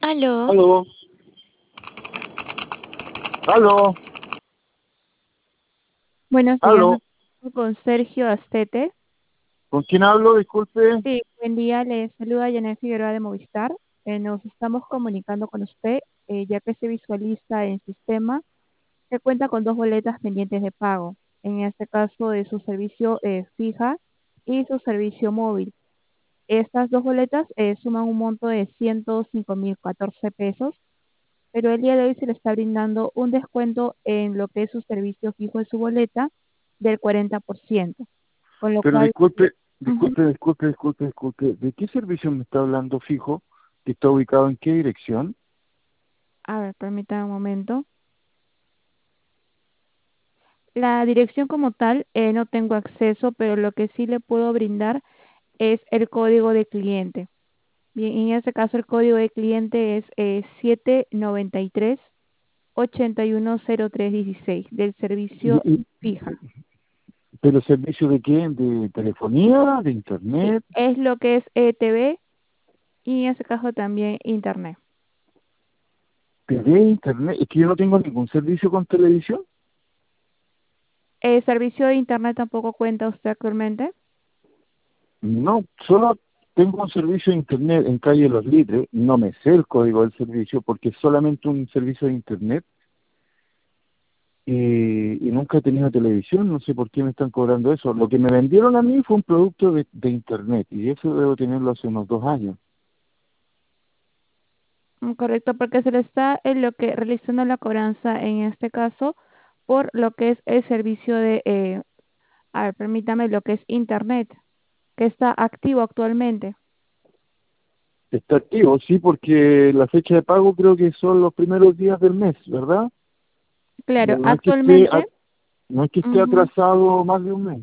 Aló, Aló, aló, buenos días, me aló. comunico con Sergio Astete. ¿Con quién hablo? Disculpe. Sí, buen día, le saluda Janet Figueroa de Movistar. Nos estamos comunicando con usted, ya que se visualiza en sistema que cuenta con dos boletas pendientes de pago, en este caso de su servicio fija y su servicio móvil. Estas dos boletas suman un monto de 105.014 pesos, pero el día de hoy se le está brindando un descuento en lo que es su servicio fijo de su boleta del 40%, con lo Pero cual, disculpe, ujú. disculpe. ¿De qué servicio me está hablando fijo? ¿Que está ubicado en qué dirección? A ver, permítame un momento. La dirección como tal no tengo acceso, pero lo que sí le puedo brindar es el código de cliente. Bien, en este caso el código de cliente es 793-810316 del servicio Y, fija. ¿Pero servicio de qué? ¿De telefonía? ¿De Sí, internet? es lo que es ETV y en este caso también internet. ¿TV, internet? Es que yo no tengo ningún servicio con televisión. ¿El servicio de internet tampoco cuenta usted actualmente? No, solo tengo un servicio de internet en calle Los Litres. No me sé el código del servicio porque es solamente un servicio de internet. Y nunca he tenido televisión, no sé por qué me están cobrando eso. Lo que me vendieron a mí fue un producto de internet y eso debo tenerlo hace unos 2 años. Correcto, porque se le está en lo que realizando la cobranza en este caso por lo que es el servicio de, a ver, permítame, lo que es internet, que está activo actualmente. Está activo, sí, porque la fecha de pago creo que son los primeros días del mes, ¿verdad? Claro, No es que esté, actualmente, no es que esté ujú, atrasado más de un mes.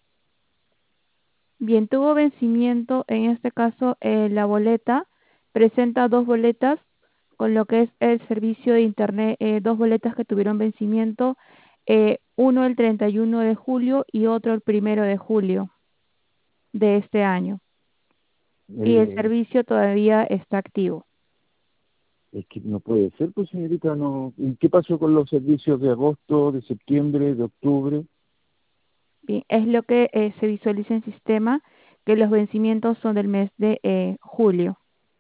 bien, tuvo vencimiento, en este caso la boleta, presenta dos boletas con lo que es el servicio de internet, dos boletas que tuvieron vencimiento, uno el 31 de julio y otro el 1 de julio de este año. Y el Eh, servicio todavía está activo. es que no puede ser, pues señorita, no. ¿Y qué pasó con los servicios de agosto, de septiembre, de octubre? Bien, es lo que se visualiza en sistema, que los vencimientos son del mes de julio.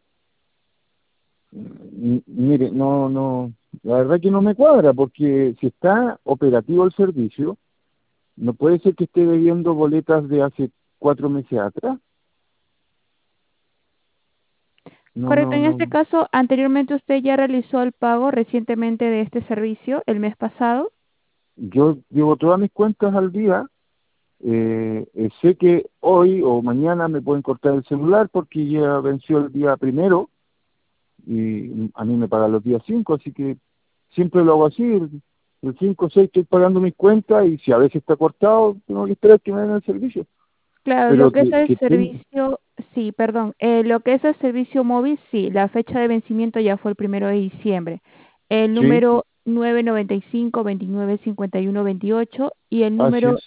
Mire, la verdad que no me cuadra, porque si está operativo el servicio, no puede ser que esté debiendo boletas de hace 4 meses atrás. No, Correcto, no, en no. este caso, anteriormente usted ya realizó el pago recientemente de este servicio el mes pasado. Yo llevo todas mis cuentas al día. Sé que hoy o mañana me pueden cortar el celular porque ya venció el día primero y a mí me pagan los días 5, así que siempre lo hago así. El 5 o 6 estoy pagando mis cuentas y si a veces está cortado, tengo que esperar que me den el servicio. Claro, lo Pero que es el que tenga, servicio, sí, perdón, lo que es el servicio móvil, sí, la fecha de vencimiento ya fue el 1 de diciembre. El sí, número 995-2951-28 y el así número es.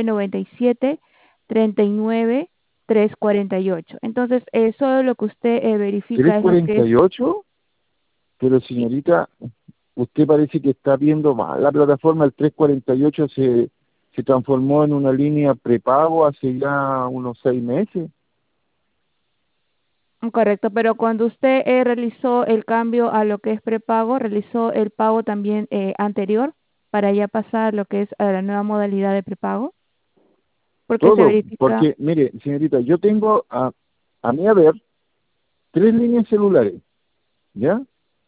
997-39-348. Entonces, eso lo que usted verifica trescientos es lo que cuarenta es, y ocho pero sí, señorita, usted parece que está viendo mal la plataforma. El 348 se transformó en una línea prepago hace ya unos 6 meses. correcto, pero cuando usted realizó el cambio a lo que es prepago, realizó el pago también anterior para ya pasar lo que es a la nueva modalidad de prepago, porque se Todo, verifica, porque mire, señorita, yo tengo a mi haber 3 líneas celulares, ¿ya?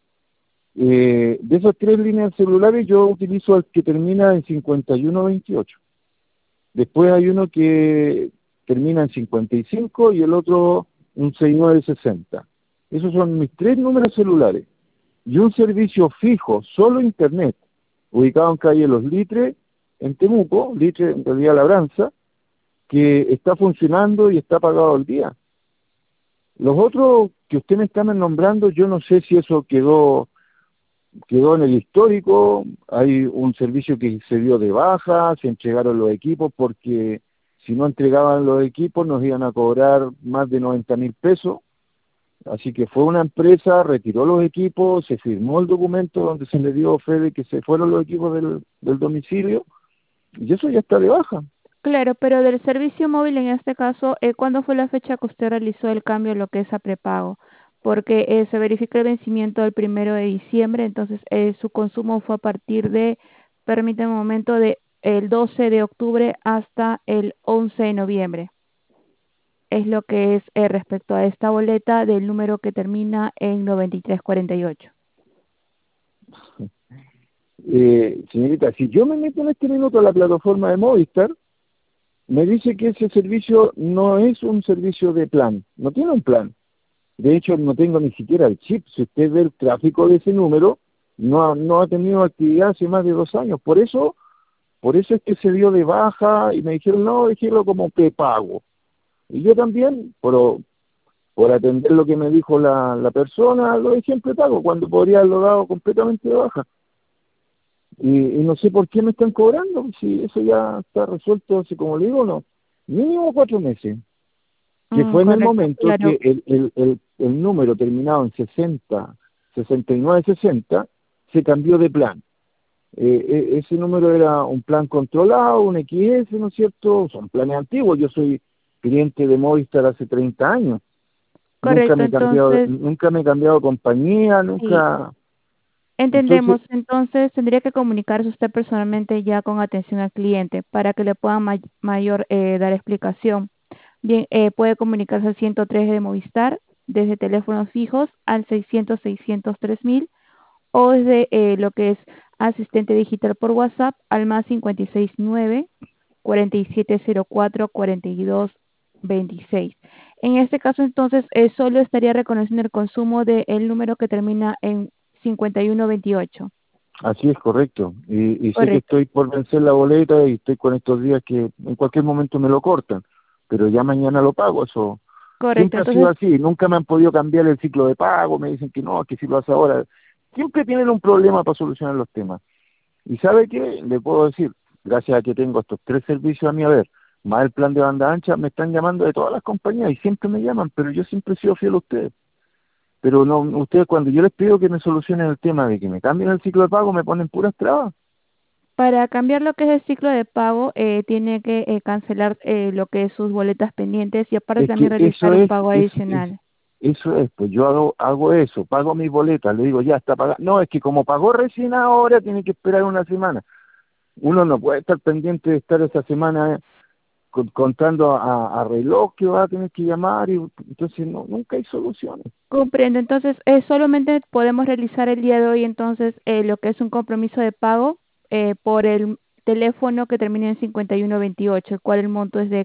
De esas 3 líneas celulares yo utilizo el que termina en 5128. Después hay uno que termina en 55 y el otro un 6960. Esos son mis 3 números celulares. Y un servicio fijo, solo internet, ubicado en calle Los Litres, en Temuco, Litre en realidad Labranza, que está funcionando y está pagado al día. Los otros que usted me está nombrando, yo no sé si eso quedó en el histórico. Hay un servicio que se dio de baja, se entregaron los equipos porque si no entregaban los equipos nos iban a cobrar más de 90.000 pesos Así que fue una empresa, retiró los equipos, se firmó el documento donde se le dio fe de que se fueron los equipos del domicilio, y eso ya está de baja. Claro, pero del servicio móvil en este caso, ¿cuándo fue la fecha que usted realizó el cambio en lo que es a prepago? Porque se verifica el vencimiento del 1 de diciembre, entonces su consumo fue a partir de, permítame un momento, de el 12 de octubre hasta el 11 de noviembre. Es lo que es respecto a esta boleta del número que termina en 9348. Señorita, si yo me meto en este minuto a la plataforma de Movistar, me dice que ese servicio no es un servicio de plan, no tiene un plan. De hecho, no tengo ni siquiera el chip. Si usted ve el tráfico de ese número, no ha tenido actividad hace más de 2 años. Por eso es que se dio de baja y me dijeron, no, déjelo como prepago. Y yo también, por atender lo que me dijo la persona, lo dejé en prepago, cuando podría haberlo dado completamente de baja. Y no sé por qué me están cobrando, si eso ya está resuelto hace, como le digo, no, mínimo 4 meses, que fue en el Correcto, momento claro. que el número terminado en 6960 se cambió de plan. Ese número era un plan controlado, un XS, ¿no es cierto? Son planes antiguos, yo soy cliente de Movistar hace 30 años. Correcto, entonces, Nunca me he cambiado de compañía, sí. nunca. Entonces, Entendemos, entonces tendría que comunicarse usted personalmente ya con atención al cliente para que le puedan mayor dar explicación. Bien, puede comunicarse al 103 de Movistar desde teléfonos fijos al 600-603.000 o desde lo que es asistente digital por WhatsApp al más 569-4704-4226. En este caso, entonces, solo estaría reconociendo el consumo del número que termina en 5128. así es correcto. Y sé que Correcto, estoy por vencer la boleta y estoy con estos días que en cualquier momento me lo cortan, pero ya mañana lo pago, eso. correcto. Siempre ha sido Entonces, así, nunca me han podido cambiar el ciclo de pago, me dicen que no, que si lo hace ahora. Siempre tienen un problema para solucionar los temas. ¿Y sabe qué? Le puedo decir, gracias a que tengo estos 3 servicios a mi haber, más el plan de banda ancha, me están llamando de todas las compañías y siempre me llaman, pero yo siempre he sido fiel a ustedes. Pero no, ustedes cuando yo les pido que me solucionen el tema de que me cambien el ciclo de pago, me ponen puras trabas. para cambiar lo que es el ciclo de pago, tiene que cancelar lo que es sus boletas pendientes y aparte Es también que realizar un pago adicional. eso es, pues yo hago eso, pago mis boletas, le digo, ya está pagado. No, es que como pagó recién ahora, tiene que esperar una semana. Uno no puede estar pendiente de estar esa semana contando a reloj que va a tener que llamar, y entonces nunca hay soluciones. Comprendo, entonces solamente podemos realizar el día de hoy entonces lo que es un compromiso de pago por el teléfono que termina en 5128, el cual el monto es de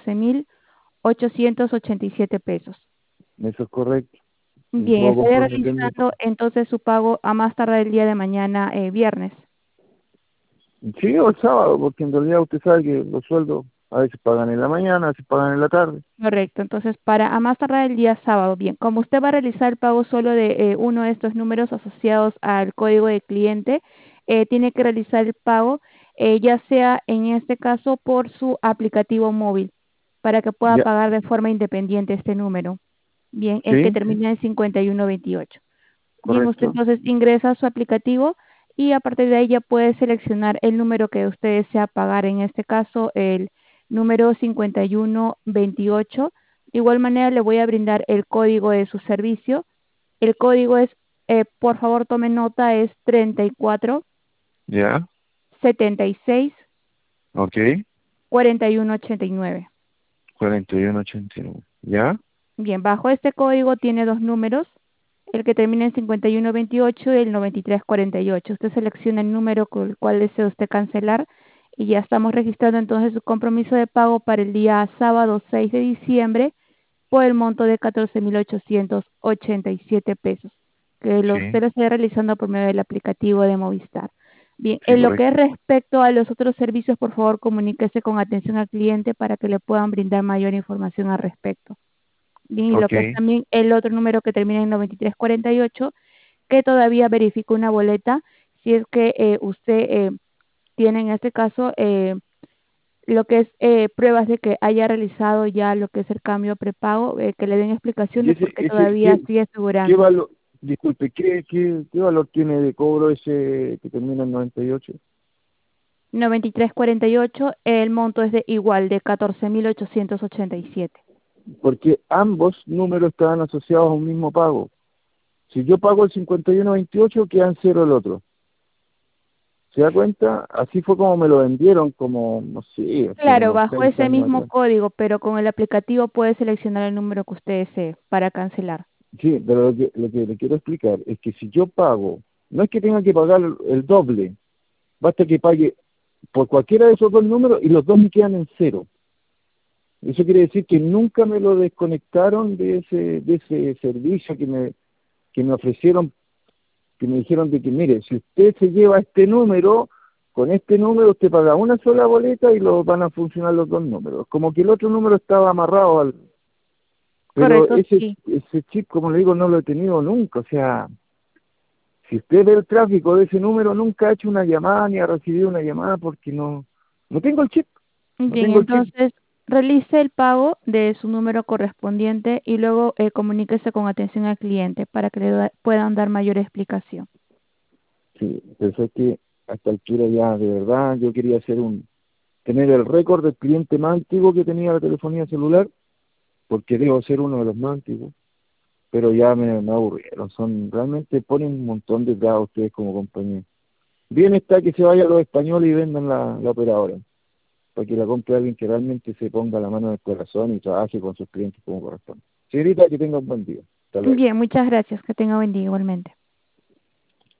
14.887 pesos. Eso es correcto. No Bien, puedo estaré comprometerme. realizando entonces su pago a más tardar el día de mañana, viernes. Sí, o el sábado, porque en realidad usted sabe que los sueldos a veces pagan en la mañana, a veces pagan en la tarde. Correcto, entonces para a más tardar el día sábado, bien, como usted va a realizar el pago solo de uno de estos números asociados al código de cliente, tiene que realizar el pago ya sea en este caso por su aplicativo móvil para que pueda Ya, pagar de forma independiente este número, bien, el que sí, termina en 5128. Bien, usted correcto. entonces ingresa a su aplicativo y a partir de ahí ya puede seleccionar el número que usted desea pagar, en este caso el número 5128. De igual manera le voy a brindar el código de su servicio. El código es, por favor tome nota, es 34 Ya, 76 ok. 41 89. 4189. ¿Ya? Bien, bajo este código tiene dos números, el que termina en 5128 y el 9348. Usted selecciona el número con el cual desea usted cancelar y ya estamos registrando entonces su compromiso de pago para el día sábado 6 de diciembre por el monto de 14.887 pesos, que Sí, usted lo esté realizando por medio del aplicativo de Movistar. Bien, sí, en lo que es correcto. respecto a los otros servicios, por favor comuníquese con atención al cliente para que le puedan brindar mayor información al respecto. Bien, y lo Ok, que es también el otro número que termina en 9348, que todavía verifica una boleta, si es que usted tiene en este caso lo que es pruebas de que haya realizado ya lo que es el cambio a prepago, que le den Y explicaciones porque ese, todavía sigue qué figurando. valor, disculpe, qué valor tiene de cobro ese que termina en 98? 93.48, el monto es de igual, de 14.887. Porque ambos números estaban asociados a un mismo pago. Si yo pago el 51.28, quedan cero el otro. ¿Se da cuenta? Así fue como me lo vendieron, como, no sé, hace Claro, unos bajo 6 ese años mismo atrás. código, pero con el aplicativo puede seleccionar el número que usted desee para cancelar. Sí, pero lo que le quiero explicar es que si yo pago, no es que tenga que pagar el doble, basta que pague por cualquiera de esos dos números y los dos me quedan en cero. Eso quiere decir que nunca me lo desconectaron de ese servicio que me ofrecieron, que me dijeron de que, mire, si usted se lleva este número, con este número usted paga una sola boleta y lo van a funcionar los dos números. Como que el otro número estaba amarrado al... Pero Correcto, ese, sí. ese chip, como le digo, no lo he tenido nunca. O sea, si usted ve el tráfico de ese número, nunca ha hecho una llamada ni ha recibido una llamada porque no tengo el chip. No Bien, tengo el chip. entonces realice el pago de su número correspondiente y luego comuníquese con atención al cliente para que puedan dar mayor explicación. Sí, pero es que a esta altura ya, de verdad, yo quería tener el récord del cliente más antiguo que tenía la telefonía celular, porque debo ser uno de los más antiguos, pero ya me aburrieron. Realmente ponen un montón de trabas ustedes como compañía. Bien está que se vayan los españoles y vendan la operadora, para que la compre alguien que realmente se ponga la mano en el corazón y trabaje con sus clientes como corresponde. Señorita, que tenga un buen día. Hasta luego. Bien, muchas gracias. Que tenga buen día igualmente.